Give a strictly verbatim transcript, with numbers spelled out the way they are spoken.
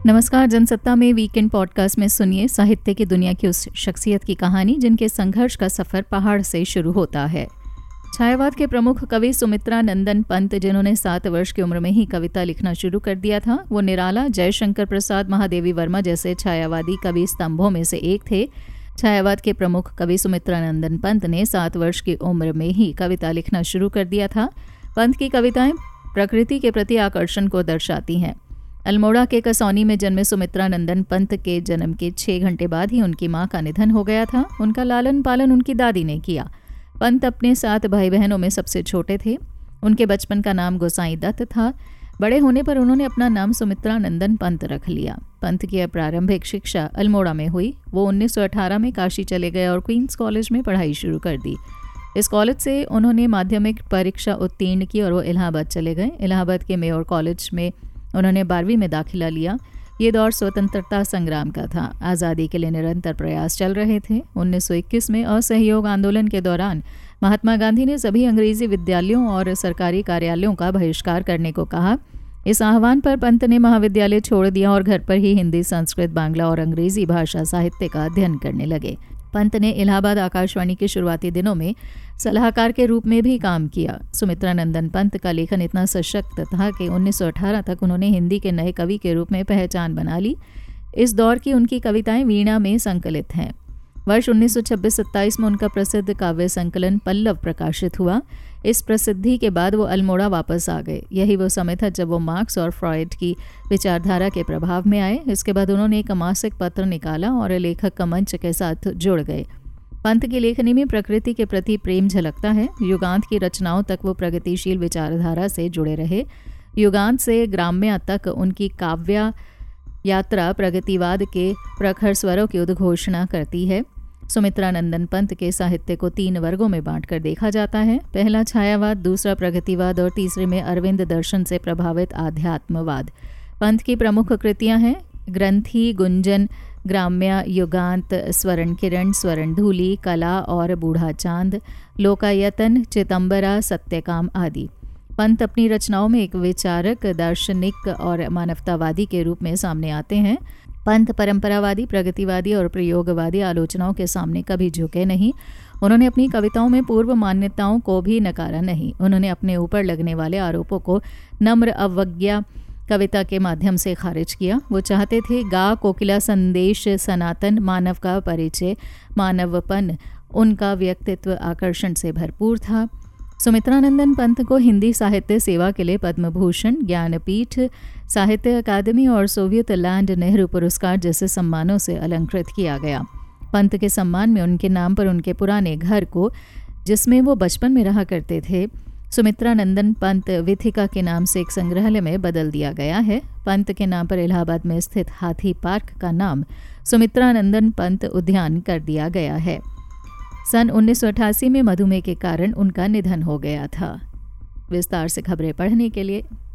नमस्कार। जनसत्ता में weekend podcast में सुनिए साहित्य की दुनिया की उस शख्सियत की कहानी जिनके संघर्ष का सफ़र पहाड़ से शुरू होता है। छायावाद के प्रमुख कवि सुमित्रा नंदन पंत, जिन्होंने सात वर्ष की उम्र में ही कविता लिखना शुरू कर दिया था, वो निराला, जयशंकर प्रसाद, महादेवी वर्मा जैसे छायावादी कवि स्तंभों में से एक थे। छायावाद के प्रमुख कवि सुमित्रा नंदन पंत ने सात वर्ष की उम्र में ही कविता लिखना शुरू कर दिया था। पंत की कविताएं प्रकृति के प्रति आकर्षण को दर्शाती हैं। अल्मोड़ा के कसौनी में जन्मे सुमित्रा नंदन पंत के जन्म के छः घंटे बाद ही उनकी मां का निधन हो गया था। उनका लालन पालन उनकी दादी ने किया। पंत अपने सात भाई बहनों में सबसे छोटे थे। उनके बचपन का नाम गोसाई दत्त था। बड़े होने पर उन्होंने अपना नाम सुमित्रा नंदन पंत रख लिया। पंत की प्रारंभिक शिक्षा अल्मोड़ा में हुई। वो उन्नीस सौ अठारह में काशी चले गए और क्वींस कॉलेज में पढ़ाई शुरू कर दी। इस कॉलेज से उन्होंने माध्यमिक परीक्षा उत्तीर्ण की और वो इलाहाबाद चले गए। इलाहाबाद के मेयर कॉलेज में उन्होंने बारहवीं में दाखिला लिया। ये दौर स्वतंत्रता संग्राम का था। आज़ादी के लिए निरंतर प्रयास चल रहे थे। उन्नीस सौ इक्कीस में असहयोग आंदोलन के दौरान महात्मा गांधी ने सभी अंग्रेजी विद्यालयों और सरकारी कार्यालयों का बहिष्कार करने को कहा। इस आह्वान पर पंत ने महाविद्यालय छोड़ दिया और घर पर ही हिंदी, संस्कृत, बांग्ला और अंग्रेजी भाषा साहित्य का अध्ययन करने लगे। पंत ने इलाहाबाद आकाशवाणी के शुरुआती दिनों में सलाहकार के रूप में भी काम किया। सुमित्रा नंदन पंत का लेखन इतना सशक्त था कि उन्नीस सौ अठारह तक उन्होंने हिंदी के नए कवि के रूप में पहचान बना ली। इस दौर की उनकी कविताएं वीणा में संकलित हैं। वर्ष उन्नीस सौ छब्बीस सत्ताईस में उनका प्रसिद्ध काव्य संकलन पल्लव प्रकाशित हुआ। इस प्रसिद्धि के बाद वो अल्मोड़ा वापस आ गए। यही वो समय था जब वो मार्क्स और फ्रॉइड की विचारधारा के प्रभाव में आए। इसके बाद उन्होंने एक मासिक पत्र निकाला और लेखक का मंच के साथ जुड़ गए। पंत की लेखनी में प्रकृति के प्रति प्रेम झलकता है। युगांत की रचनाओं तक वो प्रगतिशील विचारधारा से जुड़े रहे। युगांत से ग्राम्य तक उनकी काव्य यात्रा प्रगतिवाद के प्रखर स्वरों की उद्घोषणा करती है। सुमित्रा नंदन पंत के साहित्य को तीन वर्गों में बांटकर देखा जाता है। पहला छायावाद, दूसरा प्रगतिवाद और तीसरे में अरविंद दर्शन से प्रभावित आध्यात्मवाद। पंत की प्रमुख कृतियां हैं ग्रंथि, गुंजन, ग्राम्य, युगांत, स्वर्ण किरण, स्वर्ण धूलि, कला और बूढ़ा चांद, लोकायतन, चिदंबरा, सत्यकाम आदि। पंत अपनी रचनाओं में एक विचारक, दार्शनिक और मानवतावादी के रूप में सामने आते हैं। पंत परंपरावादी, प्रगतिवादी और प्रयोगवादी आलोचनाओं के सामने कभी झुके नहीं। उन्होंने अपनी कविताओं में पूर्व मान्यताओं को भी नकारा नहीं। उन्होंने अपने ऊपर लगने वाले आरोपों को नम्र अवज्ञा कविता के माध्यम से खारिज किया। वो चाहते थे गा कोकिला संदेश, सनातन, मानव का परिचय, मानवपन। उनका व्यक्तित्व आकर्षण से भरपूर था। सुमित्रा नंदन पंत को हिंदी साहित्य सेवा के लिए पद्म भूषण, ज्ञानपीठ, साहित्य अकादमी और सोवियत लैंड नेहरू पुरस्कार जैसे सम्मानों से अलंकृत किया गया। पंत के सम्मान में उनके नाम पर उनके पुराने घर को, जिसमें वो बचपन में रहा करते थे, सुमित्रा नंदन पंत विथिका के नाम से एक संग्रहालय में बदल दिया गया है। पंत के नाम पर इलाहाबाद में स्थित हाथी पार्क का नाम सुमित्रा नंदन पंत उद्यान कर दिया गया है। सन उन्नीस सौ अठासी में मधुमेह के कारण उनका निधन हो गया था। विस्तार से खबरें पढ़ने के लिए